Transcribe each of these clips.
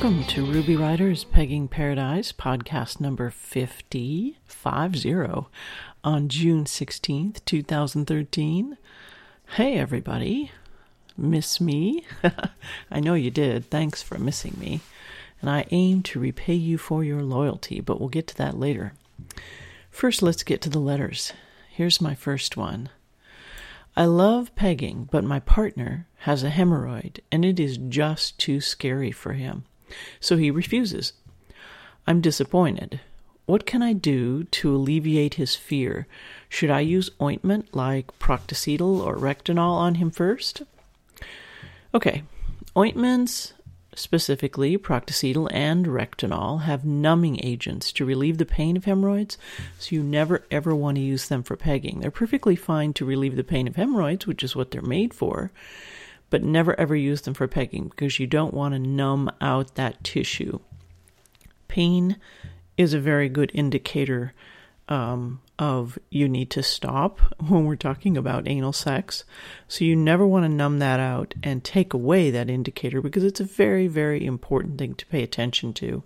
Welcome to Ruby Riders Pegging Paradise, podcast number 50 on June 16th, 2013. Hey, everybody. Miss me? I know you did. Thanks for missing me. And I aim to repay you for your loyalty, but we'll get to that later. First, let's get to the letters. Here's my first one. I love pegging, but my partner has a hemorrhoid, and it is just too scary for him. So he refuses. I'm disappointed. What can I do to alleviate his fear? Should I use ointment like Proctosedyl or Rectinol on him first? Okay, ointments, specifically Proctosedyl and Rectinol, have numbing agents to relieve the pain of hemorrhoids, so you never ever want to use them for pegging. They're perfectly fine to relieve the pain of hemorrhoids, which is what they're made for, but never ever use them for pegging because you don't want to numb out that tissue. Pain is a very good indicator of you need to stop when we're talking about anal sex. So you never want to numb that out and take away that indicator because it's a very, very important thing to pay attention to.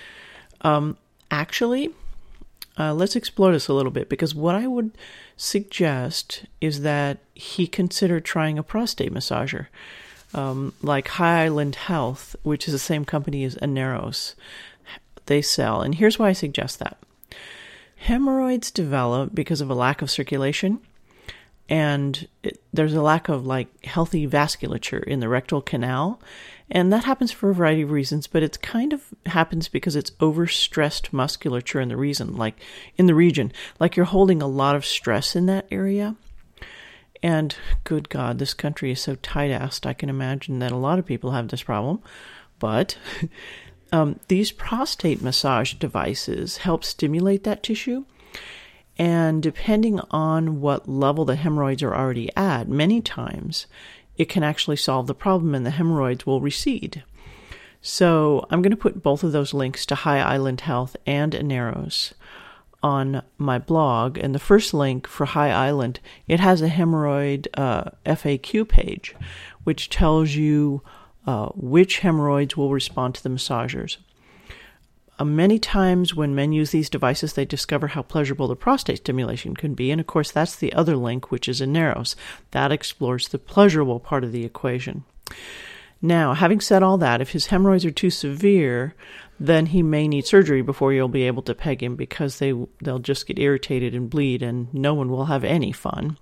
Let's explore this a little bit because what I would suggest is that he consider trying a prostate massager, like High Island Health, which is the same company as Aneros. They sell, and here's why I suggest that. Hemorrhoids develop because of a lack of circulation, and there's a lack of healthy vasculature in the rectal canal, and that happens for a variety of reasons, but it kind of happens because it's overstressed musculature in the region, like you're holding a lot of stress in that area. And good God, this country is so tight-assed, I can imagine that a lot of people have this problem, but these prostate massage devices help stimulate that tissue, and depending on what level the hemorrhoids are already at, many times it can actually solve the problem and the hemorrhoids will recede. So I'm going to put both of those links to High Island Health and Aneros on my blog, and the first link for High Island, it has a hemorrhoid FAQ page, which tells you which hemorrhoids will respond to the massagers. Many times when men use these devices, they discover how pleasurable the prostate stimulation can be. And of course, that's the other link, which is Aneros. That explores the pleasurable part of the equation. Now, having said all that, if his hemorrhoids are too severe, then he may need surgery before you'll be able to peg him because they'll just get irritated and bleed and no one will have any fun.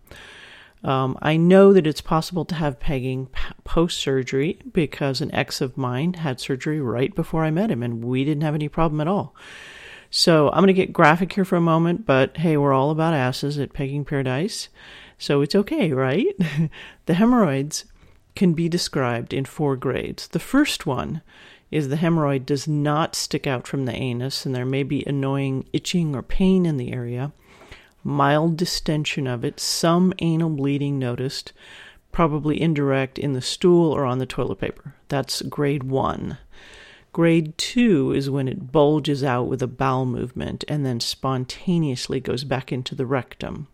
I know that it's possible to have pegging post-surgery because an ex of mine had surgery right before I met him and we didn't have any problem at all. So I'm going to get graphic here for a moment, but hey, we're all about asses at Pegging Paradise, so it's okay, right? The hemorrhoids can be described in 4 grades. The first one is the hemorrhoid does not stick out from the anus and there may be annoying itching or pain in the area. Mild distension of it, some anal bleeding noticed, probably indirect in the stool or on the toilet paper. That's grade 1. Grade 2 is when it bulges out with a bowel movement and then spontaneously goes back into the rectum.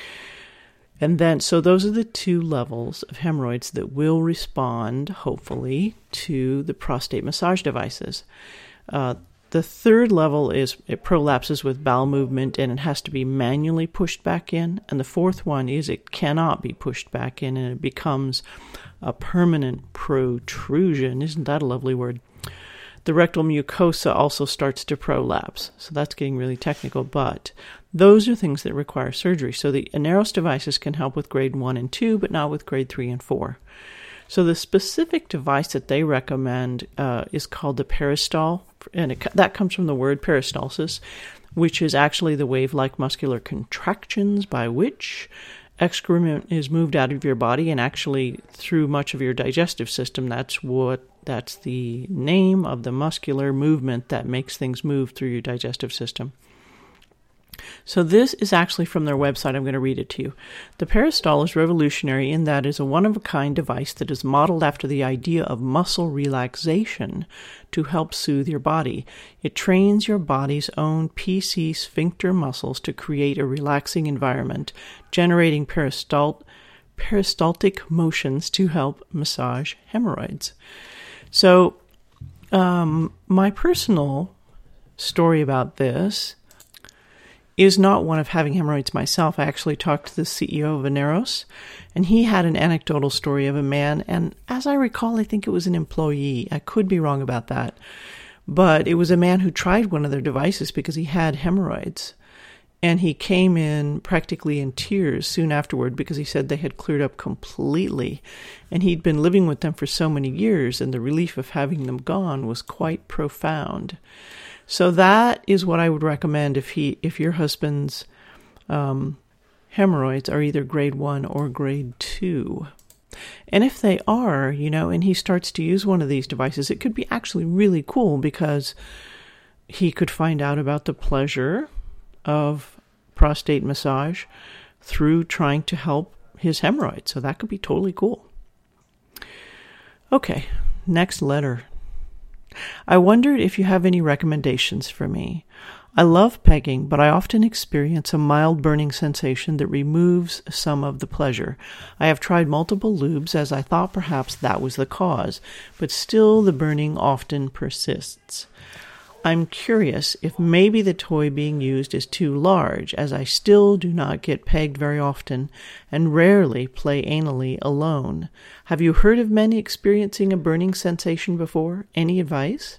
And then, so those are the 2 levels of hemorrhoids that will respond, hopefully, to the prostate massage devices. The third level is it prolapses with bowel movement and it has to be manually pushed back in. And the fourth one is it cannot be pushed back in and it becomes a permanent protrusion. Isn't that a lovely word? The rectal mucosa also starts to prolapse. So that's getting really technical, but those are things that require surgery. So the Aneros devices can help with grade 1 and 2, but not with grade 3 and 4. So the specific device that they recommend is called the Peristol, and that comes from the word peristalsis, which is actually the wave-like muscular contractions by which excrement is moved out of your body and actually through much of your digestive system. That's the name of the muscular movement that makes things move through your digestive system. So this is actually from their website. I'm going to read it to you. The Peristol is revolutionary in that it is a one-of-a-kind device that is modeled after the idea of muscle relaxation to help soothe your body. It trains your body's own PC sphincter muscles to create a relaxing environment, generating peristaltic motions to help massage hemorrhoids. So My personal story about this is not one of having hemorrhoids myself. I actually talked to the CEO of Veneros, and he had an anecdotal story of a man, and as I recall, I think it was an employee. I could be wrong about that. But it was a man who tried one of their devices because he had hemorrhoids. And he came in practically in tears soon afterward because he said they had cleared up completely. And he'd been living with them for so many years, and the relief of having them gone was quite profound. So that is what I would recommend if your husband's hemorrhoids are either grade 1 or grade 2. And if they are, and he starts to use one of these devices, it could be actually really cool because he could find out about the pleasure of prostate massage through trying to help his hemorrhoids. So that could be totally cool. Okay, next letter. I wondered if you have any recommendations for me. I love pegging, but I often experience a mild burning sensation that removes some of the pleasure. I have tried multiple lubes as I thought perhaps that was the cause, but still the burning often persists. I'm curious if maybe the toy being used is too large, as I still do not get pegged very often and rarely play anally alone. Have you heard of men experiencing a burning sensation before? Any advice?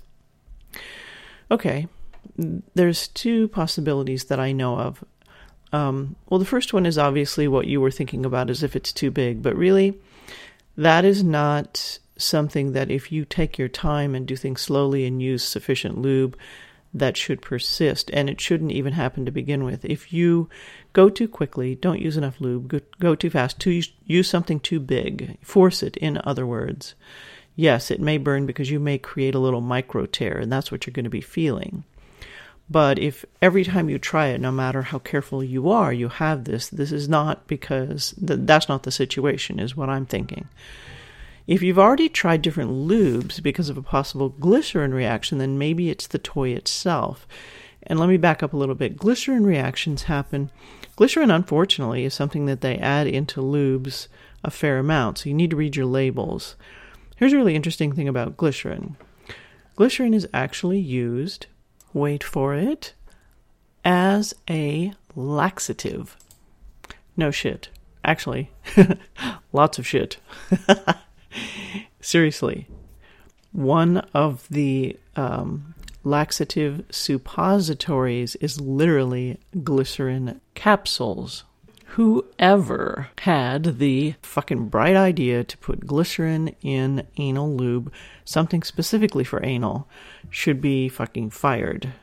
Okay, there's two possibilities that I know of. Well, the first one is obviously what you were thinking about, as if it's too big, but really, that is not something that if you take your time and do things slowly and use sufficient lube, that should persist, and it shouldn't even happen to begin with. If you go too quickly, don't use enough lube, go too fast, use something too big, force it, in other words. Yes, it may burn because you may create a little micro tear, and that's what you're going to be feeling. But if every time you try it, no matter how careful you are, you have this is not because, that's not the situation, is what I'm thinking. If you've already tried different lubes because of a possible glycerin reaction, then maybe it's the toy itself. And let me back up a little bit. Glycerin reactions happen. Glycerin, unfortunately, is something that they add into lubes a fair amount, so you need to read your labels. Here's a really interesting thing about glycerin. Glycerin is actually used, wait for it, as a laxative. No shit. Actually, lots of shit. Seriously, one of the laxative suppositories is literally glycerin capsules. Whoever had the fucking bright idea to put glycerin in anal lube, something specifically for anal, should be fucking fired.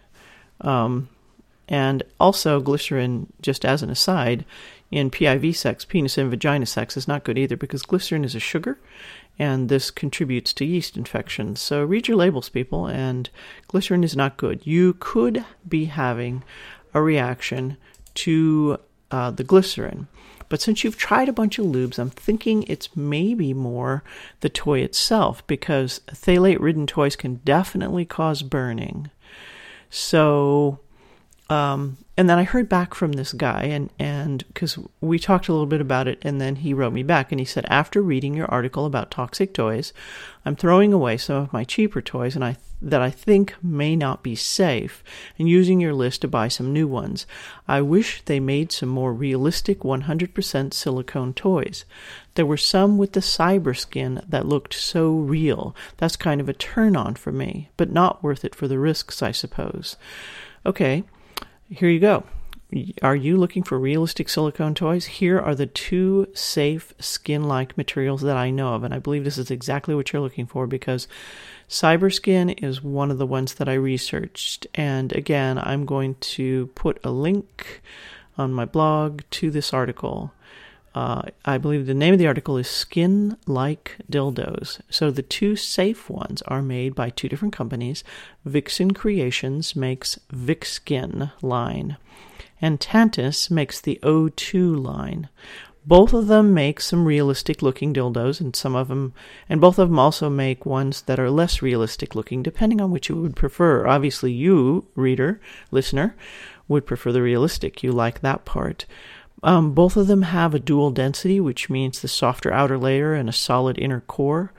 And also glycerin, just as an aside, in PIV sex, penis and vagina sex, is not good either because glycerin is a sugar and this contributes to yeast infections. So read your labels, people, and glycerin is not good. You could be having a reaction to the glycerin. But since you've tried a bunch of lubes, I'm thinking it's maybe more the toy itself because phthalate-ridden toys can definitely cause burning. So, and then I heard back from this guy, and because we talked a little bit about it, and then he wrote me back, and he said, after reading your article about toxic toys, I'm throwing away some of my cheaper toys that I think may not be safe, and using your list to buy some new ones. I wish they made some more realistic 100% silicone toys. There were some with the Cyberskin that looked so real. That's kind of a turn-on for me, but not worth it for the risks, I suppose. Okay. Here you go. Are you looking for realistic silicone toys? Here are the two safe skin-like materials that I know of, and I believe this is exactly what you're looking for because Cyberskin is one of the ones that I researched. And again, I'm going to put a link on my blog to this article. I believe the name of the article is Skin-Like Dildos. So the two safe ones are made by two different companies. Vixen Creations makes Vixskin line, and Tantus makes the O2 line. Both of them make some realistic-looking dildos, and both of them also make ones that are less realistic-looking, depending on which you would prefer. Obviously, you, reader, listener, would prefer the realistic. You like that part. Both of them have a dual density, which means the softer outer layer and a solid inner core.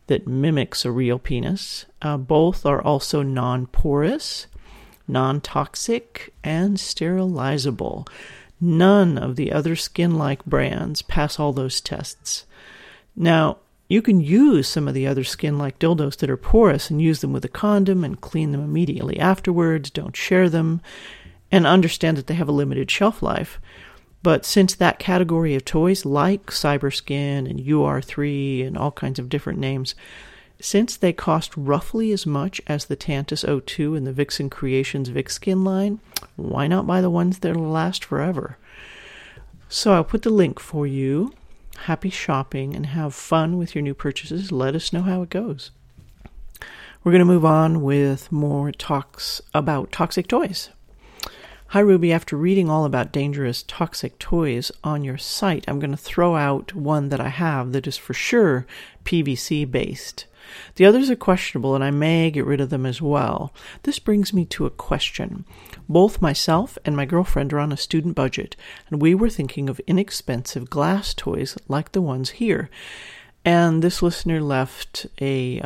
that mimics a real penis. Both are also non-porous, non-toxic, and sterilizable. None of the other skin-like brands pass all those tests. Now, you can use some of the other skin-like dildos that are porous and use them with a condom and clean them immediately afterwards. Don't share them, and understand that they have a limited shelf life. But since that category of toys, like Cyberskin and UR3 and all kinds of different names, since they cost roughly as much as the Tantus O2 and the Vixen Creations VixSkin line, why not buy the ones that'll last forever? So I'll put the link for you. Happy shopping and have fun with your new purchases. Let us know how it goes. We're going to move on with more talks about toxic toys. Hi, Ruby. After reading all about dangerous toxic toys on your site, I'm going to throw out one that I have that is for sure PVC based. The others are questionable, and I may get rid of them as well. This brings me to a question. Both myself and my girlfriend are on a student budget, and we were thinking of inexpensive glass toys like the ones here. And this listener left a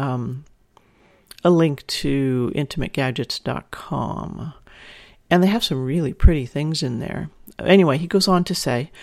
link to intimategadgets.com. And they have some really pretty things in there. Anyway, he goes on to say,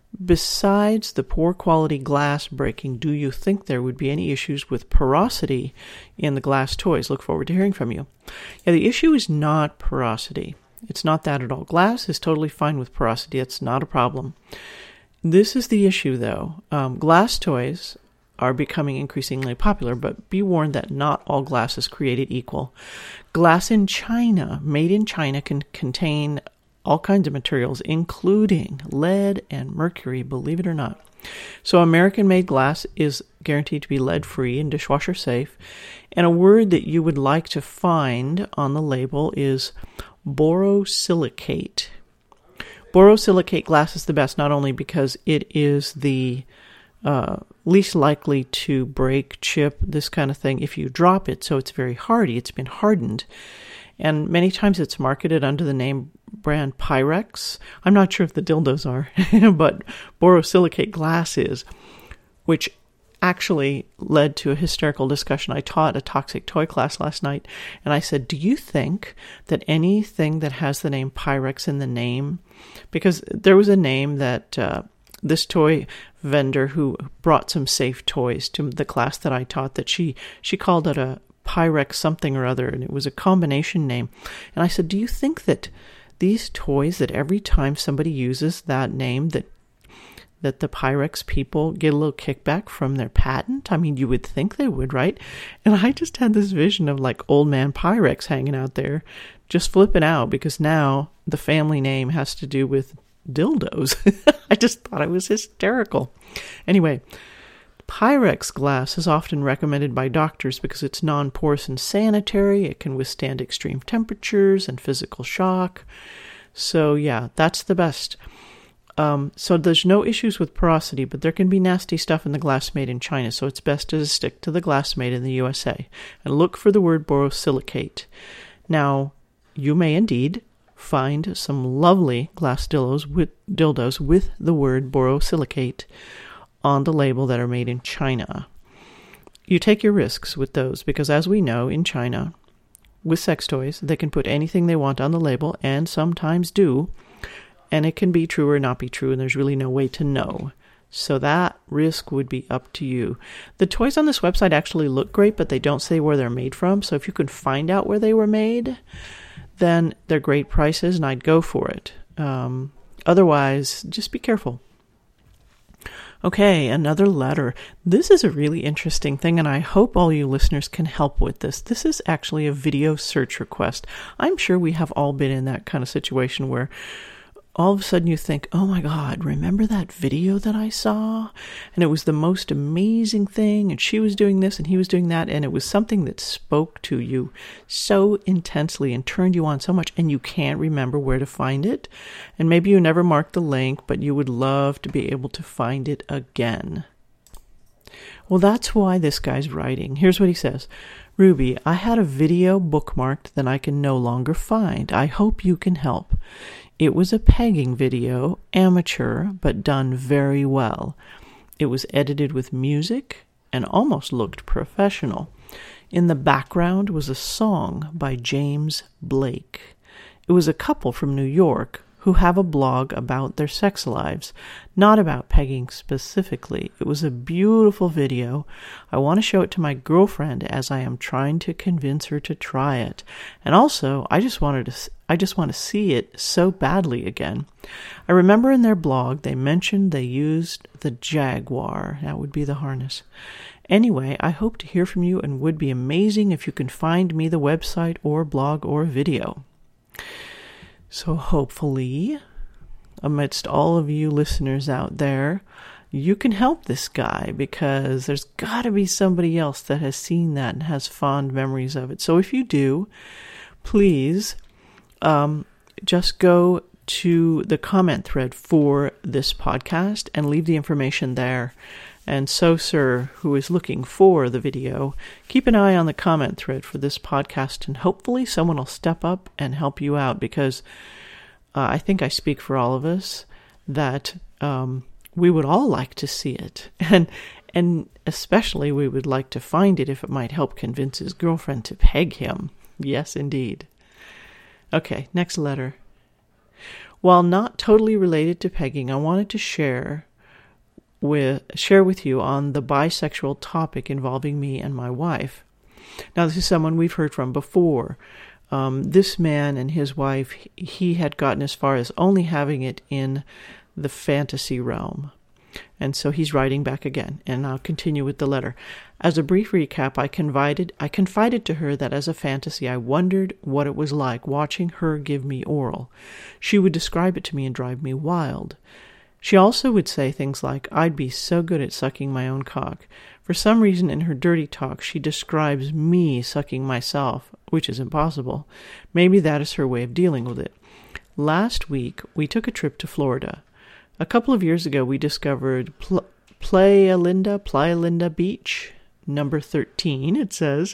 besides the poor quality glass breaking, do you think there would be any issues with porosity in the glass toys? Look forward to hearing from you. Yeah, the issue is not porosity. It's not that at all. Glass is totally fine with porosity. It's not a problem. This is the issue, though. Glass toys are becoming increasingly popular, but be warned that not all glass is created equal. Glass in China, made in China, can contain all kinds of materials, including lead and mercury, believe it or not. So American-made glass is guaranteed to be lead-free and dishwasher safe. And a word that you would like to find on the label is borosilicate. Borosilicate glass is the best, not only because it is the least likely to break, chip, this kind of thing if you drop it, so it's very hardy. It's been hardened. And many times it's marketed under the name brand Pyrex. I'm not sure if the dildos are, but borosilicate glass is, which actually led to a hysterical discussion. I taught a toxic toy class last night, and I said, do you think that anything that has the name Pyrex in the name, because there was a name that this toy vendor who brought some safe toys to the class that I taught, that she called it a Pyrex something or other, and it was a combination name. And I said, do you think that these toys, that every time somebody uses that name, that the Pyrex people get a little kickback from their patent? I mean, you would think they would, right? And I just had this vision of like old man Pyrex hanging out there, just flipping out, because now the family name has to do with dildos. I just thought it was hysterical. Anyway, Pyrex glass is often recommended by doctors because it's non-porous and sanitary. It can withstand extreme temperatures and physical shock. So yeah, that's the best. So there's no issues with porosity, but there can be nasty stuff in the glass made in China, so it's best to stick to the glass made in the USA. And look for the word borosilicate. Now, you may indeed find some lovely glass dildos with the word borosilicate on the label that are made in China. You take your risks with those, because as we know, in China, with sex toys, they can put anything they want on the label, and sometimes do, and it can be true or not be true, and there's really no way to know. So that risk would be up to you. The toys on this website actually look great, but they don't say where they're made from, so if you can find out where they were made, then they're great prices, and I'd go for it. Otherwise, just be careful. Okay, another letter. This is a really interesting thing, and I hope all you listeners can help with this. This is actually a video search request. I'm sure we have all been in that kind of situation where all of a sudden you think, oh my God, remember that video that I saw? And it was the most amazing thing, and she was doing this and he was doing that, and it was something that spoke to you so intensely and turned you on so much, and you can't remember where to find it. And maybe you never marked the link, but you would love to be able to find it again. Well, that's why this guy's writing. Here's what he says. Ruby, I had a video bookmarked that I can no longer find. I hope you can help. It was a pegging video, amateur, but done very well. It was edited with music, and almost looked professional. In the background was a song by James Blake. It was a couple from New York who have a blog about their sex lives, not about pegging specifically. It was a beautiful video. I want to show it to my girlfriend as I am trying to convince her to try it. And also, I just want to see it so badly again. I remember in their blog they mentioned they used the Jaguar. That would be the harness. Anyway, I hope to hear from you and would be amazing if you can find me the website or blog or video. So hopefully, amidst all of you listeners out there, you can help this guy, because there's got to be somebody else that has seen that and has fond memories of it. So if you do, please just go to the comment thread for this podcast and leave the information there. And so, sir, who is looking for the video, keep an eye on the comment thread for this podcast, and hopefully someone will step up and help you out, because I think I speak for all of us that we would all like to see it. And especially we would like to find it if it might help convince his girlfriend to peg him. Yes, indeed. Okay, next letter. While not totally related to pegging, I wanted to share with you on the bisexual topic involving me and my wife. Now, this is someone we've heard from before. This man and his wife, he had gotten as far as only having it in the fantasy realm. And so he's writing back again, and I'll continue with the letter. As a brief recap, I confided to her that as a fantasy, I wondered what it was like watching her give me oral. She would describe it to me and drive me wild. She also would say things like, I'd be so good at sucking my own cock. For some reason in her dirty talk, she describes me sucking myself, which is impossible. Maybe that is her way of dealing with it. Last week, we took a trip to Florida. A couple of years ago, we discovered Playa Linda Beach, number 13, it says,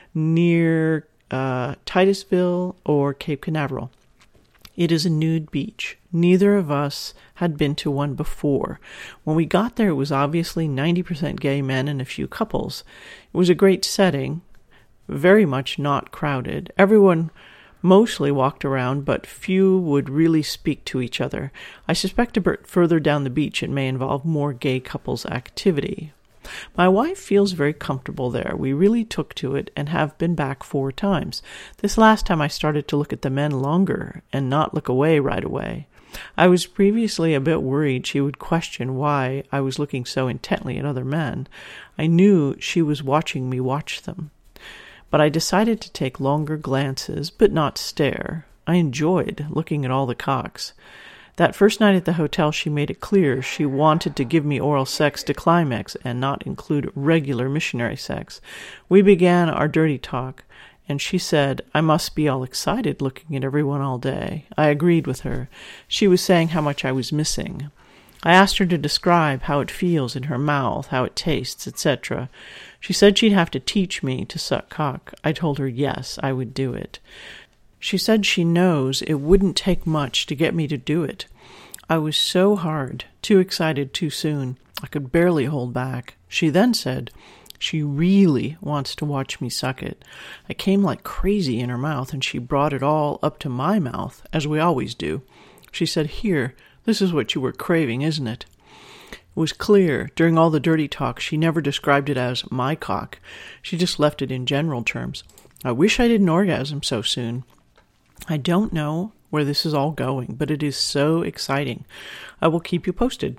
near Titusville or Cape Canaveral. It is a nude beach. Neither of us had been to one before. When we got there, it was obviously 90% gay men and a few couples. It was a great setting, very much not crowded. Everyone mostly walked around, but few would really speak to each other. I suspect a bit further down the beach it may involve more gay couples activity. My wife feels very comfortable there. We really took to it and have been back 4 times. This last time I started to look at the men longer and not look away right away. I was previously a bit worried she would question why I was looking so intently at other men. I knew she was watching me watch them. But I decided to take longer glances, but not stare. I enjoyed looking at all the cocks. That first night at the hotel, she made it clear she wanted to give me oral sex to climax and not include regular missionary sex. We began our dirty talk, and she said I must be all excited looking at everyone all day. I agreed with her. She was saying how much I was missing. I asked her to describe how it feels in her mouth, how it tastes, etc. She said she'd have to teach me to suck cock. I told her yes, I would do it. She said she knows it wouldn't take much to get me to do it. I was so hard, too excited too soon. I could barely hold back. She then said she really wants to watch me suck it. I came like crazy in her mouth, and she brought it all up to my mouth, as we always do. She said, "Here, this is what you were craving, isn't it?" It was clear, during all the dirty talk, she never described it as my cock. She just left it in general terms. I wish I didn't orgasm so soon. I don't know where this is all going, but it is so exciting. I will keep you posted.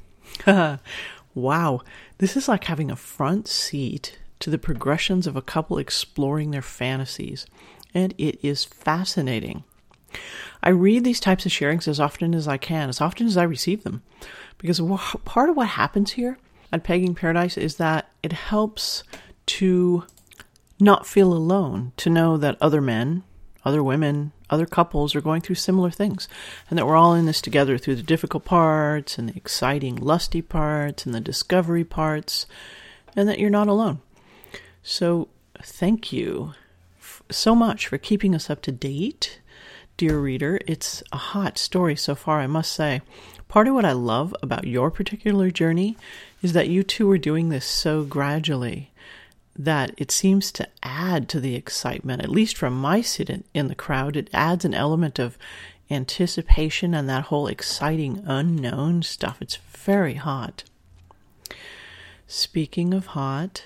Wow, this is like having a front seat to the progressions of a couple exploring their fantasies, and it is fascinating. I read these types of sharings as often as I can, as often as I receive them, because part of what happens here at Pegging Paradise is that it helps to not feel alone, to know that other men, other women, other couples are going through similar things, and that we're all in this together through the difficult parts and the exciting, lusty parts and the discovery parts, and that you're not alone. So thank you so much for keeping us up to date, dear reader. It's a hot story so far, I must say. Part of what I love about your particular journey is that you two are doing this so gradually that it seems to add to the excitement. At least from my sit in the crowd, it adds an element of anticipation and that whole exciting unknown stuff. It's very hot. Speaking of hot,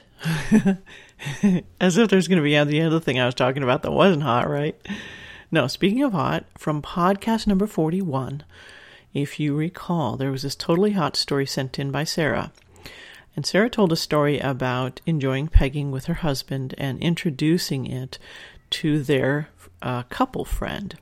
as if there's going to be the other thing I was talking about that wasn't hot, right? No, speaking of hot, from podcast number 41, if you recall, there was this totally hot story sent in by Sarah. And Sarah told a story about enjoying pegging with her husband and introducing it to their couple friend.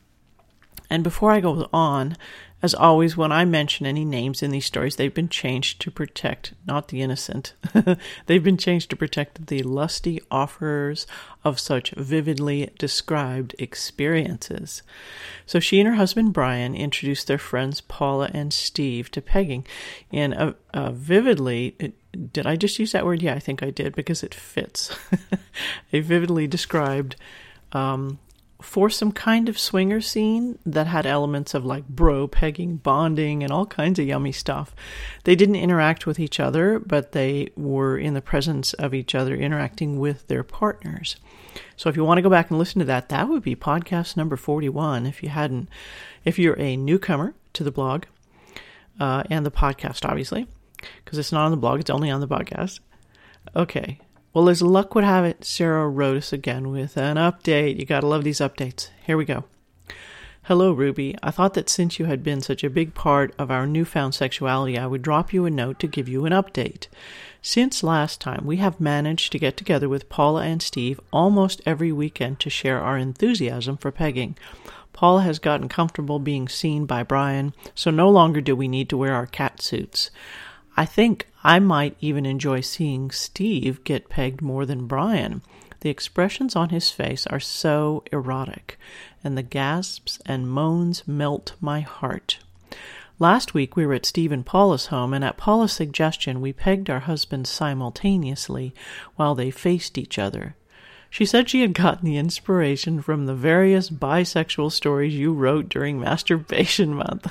And before I go on, as always, when I mention any names in these stories, they've been changed to protect, not the innocent. They've been changed to protect the lusty offerers of such vividly described experiences. So she and her husband Brian introduced their friends Paula and Steve to pegging in a vividly, did I just use that word? Yeah, I think I did, because it fits. A vividly described foursome kind of swinger scene that had elements of like bro pegging, bonding, and all kinds of yummy stuff. They didn't interact with each other, but they were in the presence of each other interacting with their partners. So if you want to go back and listen to that, that would be podcast number 41 if you're a newcomer to the blog and the podcast, obviously, because it's not on the blog, it's only on the podcast. Okay. Well, as luck would have it, Sarah wrote us again with an update. You gotta love these updates. Here we go. Hello, Ruby. I thought that since you had been such a big part of our newfound sexuality, I would drop you a note to give you an update. Since last time, we have managed to get together with Paula and Steve almost every weekend to share our enthusiasm for pegging. Paula has gotten comfortable being seen by Brian, so no longer do we need to wear our cat suits. I think I might even enjoy seeing Steve get pegged more than Brian. The expressions on his face are so erotic, and the gasps and moans melt my heart. Last week we were at Steve and Paula's home, and at Paula's suggestion we pegged our husbands simultaneously while they faced each other. She said she had gotten the inspiration from the various bisexual stories you wrote during Masturbation Month.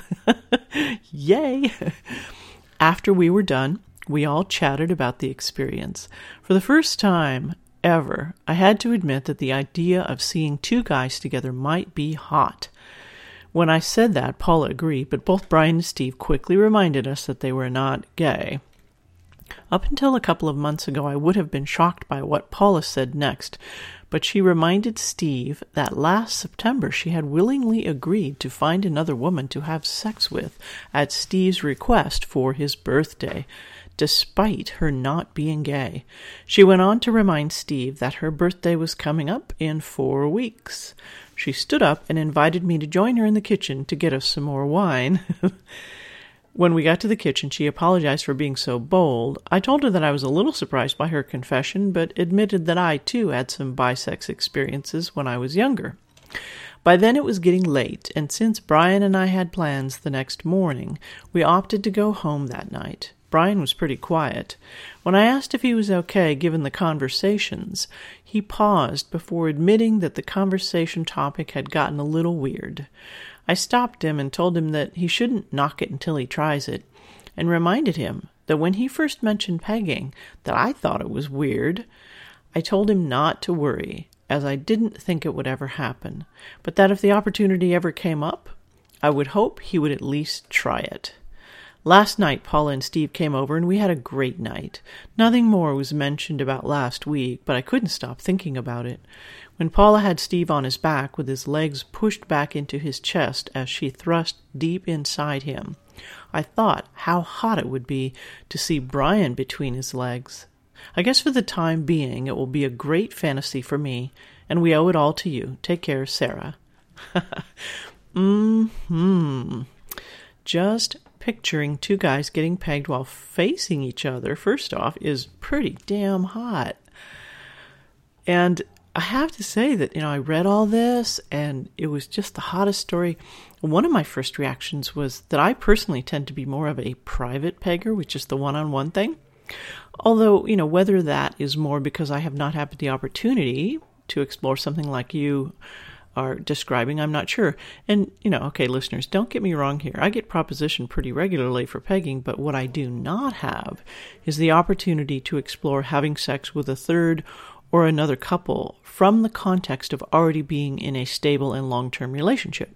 Yay! After we were done, we all chatted about the experience. For the first time ever, I had to admit that the idea of seeing two guys together might be hot. When I said that, Paula agreed, but both Brian and Steve quickly reminded us that they were not gay. Up until a couple of months ago, I would have been shocked by what Paula said next, but she reminded Steve that last September she had willingly agreed to find another woman to have sex with at Steve's request for his birthday, despite her not being gay. She went on to remind Steve that her birthday was coming up in 4 weeks. She stood up and invited me to join her in the kitchen to get us some more wine. When we got to the kitchen, she apologized for being so bold. I told her that I was a little surprised by her confession, but admitted that I, too, had some bisex experiences when I was younger. By then it was getting late, and since Brian and I had plans the next morning, we opted to go home that night. Brian was pretty quiet. When I asked if he was okay given the conversations, he paused before admitting that the conversation topic had gotten a little weird. I stopped him and told him that he shouldn't knock it until he tries it, and reminded him that when he first mentioned pegging, that I thought it was weird. I told him not to worry, as I didn't think it would ever happen, but that if the opportunity ever came up, I would hope he would at least try it. Last night, Paula and Steve came over, and we had a great night. Nothing more was mentioned about last week, but I couldn't stop thinking about it. When Paula had Steve on his back with his legs pushed back into his chest as she thrust deep inside him, I thought how hot it would be to see Brian between his legs. I guess for the time being it will be a great fantasy for me, and we owe it all to you. Take care, Sarah. Just picturing two guys getting pegged while facing each other, first off, is pretty damn hot. And I have to say that, I read all this and it was just the hottest story. One of my first reactions was that I personally tend to be more of a private pegger, which is the one-on-one thing. Although, whether that is more because I have not had the opportunity to explore something like you are describing, I'm not sure. And, okay, listeners, don't get me wrong here. I get propositioned pretty regularly for pegging, but what I do not have is the opportunity to explore having sex with a third or another couple from the context of already being in a stable and long-term relationship.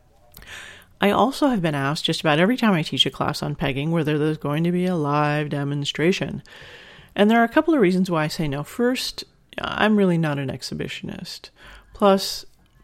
I also have been asked just about every time I teach a class on pegging whether there's going to be a live demonstration. And there are a couple of reasons why I say no. First, I'm really not an exhibitionist. Plus,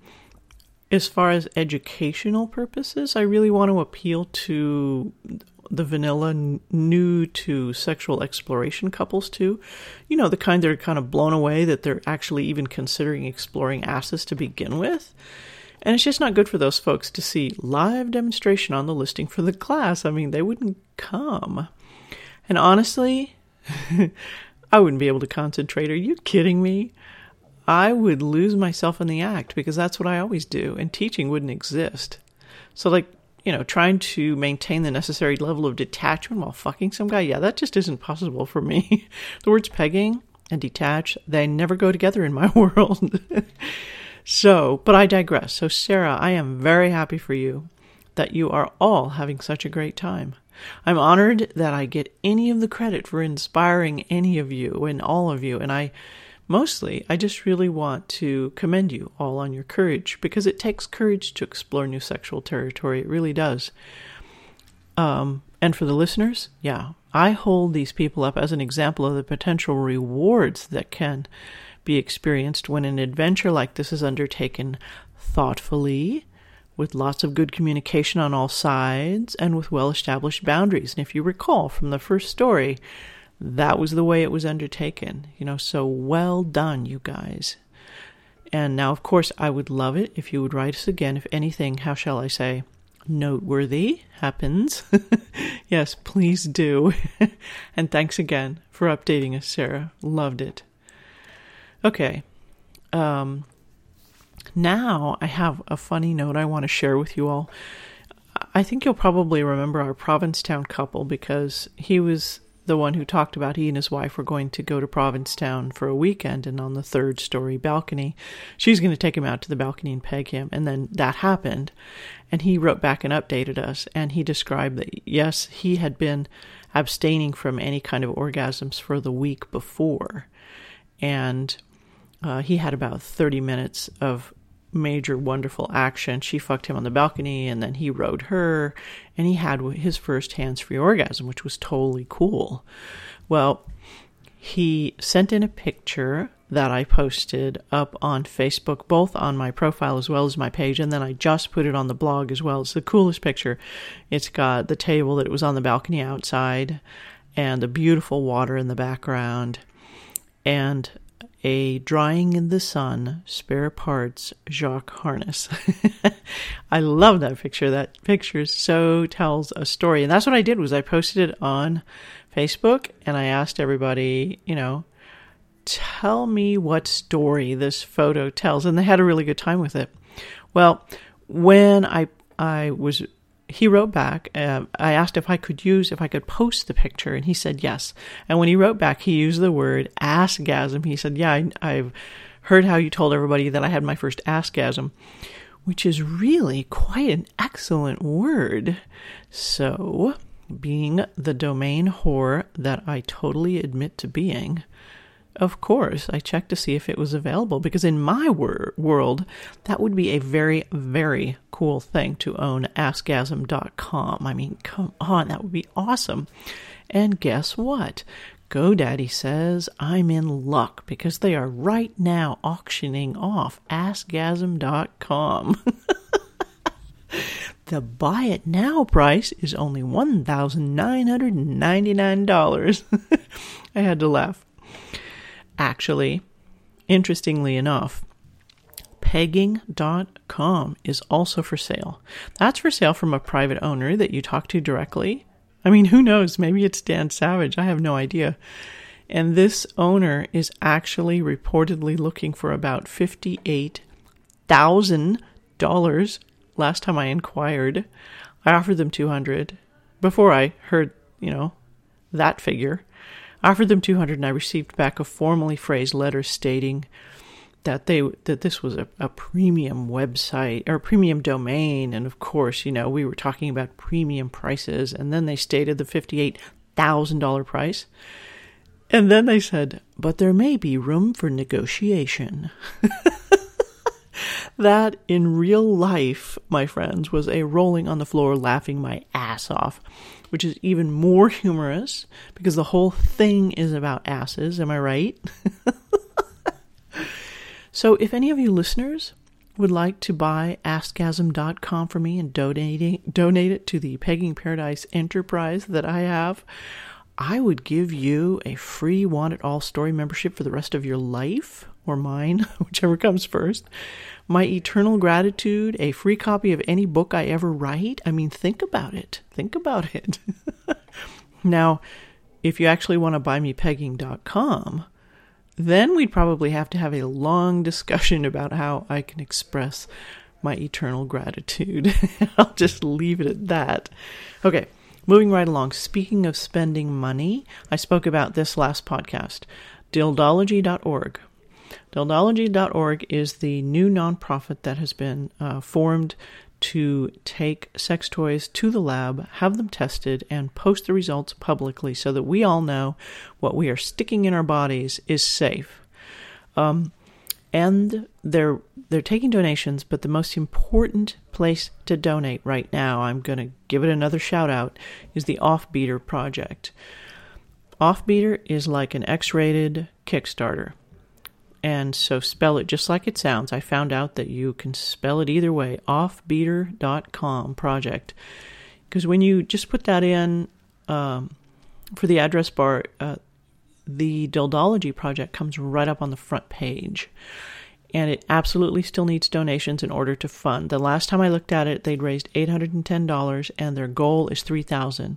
as far as educational purposes, I really want to appeal to the vanilla new to sexual exploration couples too. The kind that are kind of blown away that they're actually even considering exploring asses to begin with. And it's just not good for those folks to see live demonstration on the listing for the class. I mean, they wouldn't come. And honestly, I wouldn't be able to concentrate. Are you kidding me? I would lose myself in the act because that's what I always do, and teaching wouldn't exist. So trying to maintain the necessary level of detachment while fucking some guy, that just isn't possible for me. The words pegging and detach, they never go together in my world. But I digress. So Sarah, I am very happy for you that you are all having such a great time. I'm honored that I get any of the credit for inspiring any of you and all of you. And I just really want to commend you all on your courage, because it takes courage to explore new sexual territory. It really does. And for the listeners, I hold these people up as an example of the potential rewards that can be experienced when an adventure like this is undertaken thoughtfully, with lots of good communication on all sides, and with well-established boundaries. And if you recall from the first story, that was the way it was undertaken. So well done, you guys. And now, of course, I would love it if you would write us again if anything, how shall I say, noteworthy happens. Yes, please do. And thanks again for updating us, Sarah. Loved it. Okay. Now I have a funny note I want to share with you all. I think you'll probably remember our Provincetown couple, because he was the one who talked about he and his wife were going to go to Provincetown for a weekend, and on the 3rd-story balcony, she's going to take him out to the balcony and peg him. And then that happened, and he wrote back and updated us, and he described that, yes, he had been abstaining from any kind of orgasms for the week before, and he had about 30 minutes of major, wonderful action. She fucked him on the balcony, and then he rode her, and he had his first hands-free orgasm, which was totally cool. Well, he sent in a picture that I posted up on Facebook, both on my profile as well as my page, and then I just put it on the blog as well. It's the coolest picture. It's got the table that it was on the balcony outside, and the beautiful water in the background, and a drying in the sun, spare parts, Jacques harness. I love that picture. That picture so tells a story. And that's what I did, was I posted it on Facebook, and I asked everybody, tell me what story this photo tells. And they had a really good time with it. Well, when he wrote back, I asked if I could post the picture, and he said yes. And when he wrote back, he used the word assgasm. He said, I've heard how you told everybody that I had my first assgasm, which is really quite an excellent word. So, being the domain whore that I totally admit to being, of course, I checked to see if it was available, because in my world, that would be a very, very cool thing to own Askgasm.com. I mean, come on, that would be awesome. And guess what? GoDaddy says I'm in luck, because they are right now auctioning off Askgasm.com. The buy it now price is only $1,999. I had to laugh. Actually, interestingly enough, pegging.com is also for sale. That's for sale from a private owner that you talk to directly. I mean, who knows? Maybe it's Dan Savage. I have no idea. And this owner is actually reportedly looking for about $58,000. Last time I inquired, I offered them $200 before I heard, that figure. I offered them $200, and I received back a formally phrased letter stating that this was a premium website or premium domain. And of course, we were talking about premium prices. And then they stated the $58,000 price. And then they said, but there may be room for negotiation. That in real life, my friends, was a rolling on the floor laughing my ass off, which is even more humorous because the whole thing is about asses. Am I right? So if any of you listeners would like to buy Askasm.com for me and donate it to the Pegging Paradise enterprise that I have, I would give you a free Want It All story membership for the rest of your life, or mine, whichever comes first. My eternal gratitude, a free copy of any book I ever write. I mean, think about it. Think about it. Now, if you actually want to buy me Pegging.com, then we'd probably have to have a long discussion about how I can express my eternal gratitude. I'll just leave it at that. Okay, moving right along. Speaking of spending money, I spoke about this last podcast. Dildology.org. Dildology.org is the new nonprofit that has been formed to take sex toys to the lab, have them tested, and post the results publicly so that we all know what we are sticking in our bodies is safe. And they're taking donations, but the most important place to donate right now, I'm going to give it another shout out, is the Offbeater Project. Offbeater is like an X-rated Kickstarter. And so spell it just like it sounds. I found out that you can spell it either way, offbeater.com project. Because when you just put that in for the address bar, the Dildology project comes right up on the front page. And it absolutely still needs donations in order to fund. The last time I looked at it, they'd raised $810 and their goal is $3,000.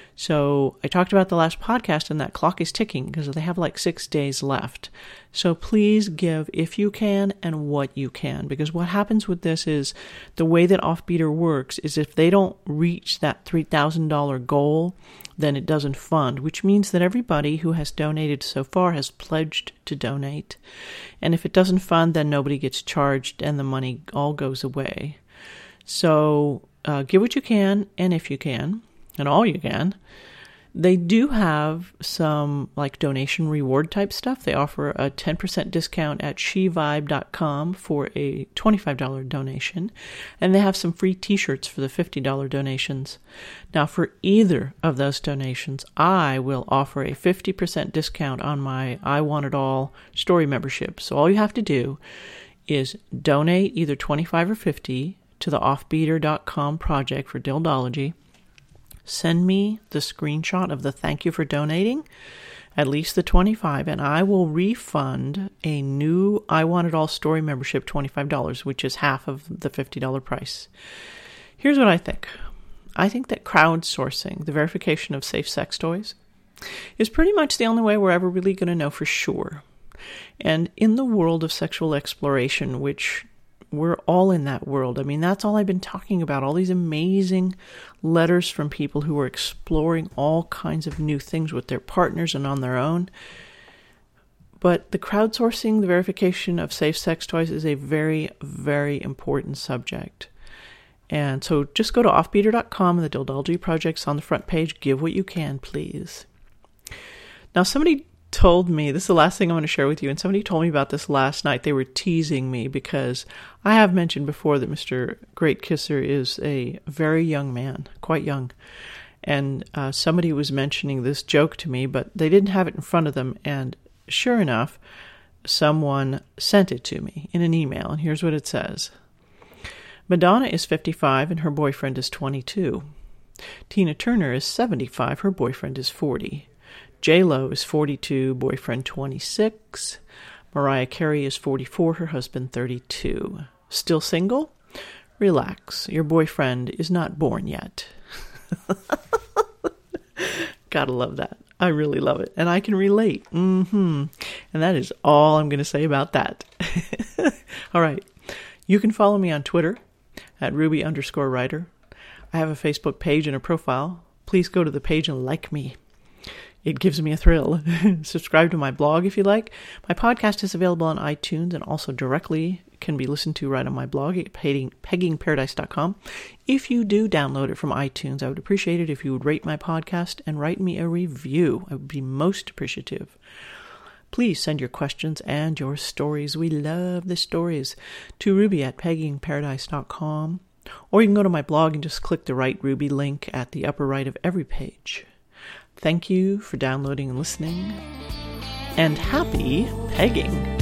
So I talked about the last podcast and that clock is ticking because they have like 6 days left. So please give if you can and what you can, because what happens with this is the way that Offbeater works is if they don't reach that $3,000 goal, then it doesn't fund, which means that everybody who has donated so far has pledged to donate. And if it doesn't fund, then nobody gets charged and the money all goes away. So give what you can and if you can. And all you can. They do have some like donation reward type stuff. They offer a 10% discount at shevibe.com for a $25 donation. And they have some free t-shirts for the $50 donations. Now for either of those donations, I will offer a 50% discount on my I Want It All story membership. So all you have to do is donate either $25 or $50 to the offbeater.com project for Dildology. Send me the screenshot of the thank you for donating, at least the $25, and I will refund a new I Want It All story membership $25, which is half of the $50 price. Here's what I think. I think that crowdsourcing, the verification of safe sex toys, is pretty much the only way we're ever really going to know for sure. And in the world of sexual exploration, which we're all in that world. I mean, that's all I've been talking about, all these amazing letters from people who are exploring all kinds of new things with their partners and on their own. But the crowdsourcing, the verification of safe sex toys is a very, very important subject. And so just go to offbeater.com and the Dildology Project's on the front page. Give what you can, please. Now, somebody told me, this is the last thing I'm going to share with you, and somebody told me about this last night. They were teasing me because I have mentioned before that Mr. Great Kisser is a very young man, quite young. And somebody was mentioning this joke to me, but they didn't have it in front of them. And sure enough, someone sent it to me in an email. And here's what it says. Madonna is 55 and her boyfriend is 22. Tina Turner is 75, her boyfriend is 40. J-Lo is 42, boyfriend 26. Mariah Carey is 44, her husband 32. Still single? Relax, your boyfriend is not born yet. Gotta love that. I really love it. And I can relate. And that is all I'm going to say about that. All right. You can follow me on Twitter at Ruby_writer. I have a Facebook page and a profile. Please go to the page and like me. It gives me a thrill. Subscribe to my blog if you like. My podcast is available on iTunes and also directly can be listened to right on my blog at peggingparadise.com. If you do download it from iTunes, I would appreciate it if you would rate my podcast and write me a review. I would be most appreciative. Please send your questions and your stories. We love the stories to ruby@peggingparadise.com. Or you can go to my blog and just click the Write Ruby link at the upper right of every page. Thank you for downloading and listening. And happy pegging!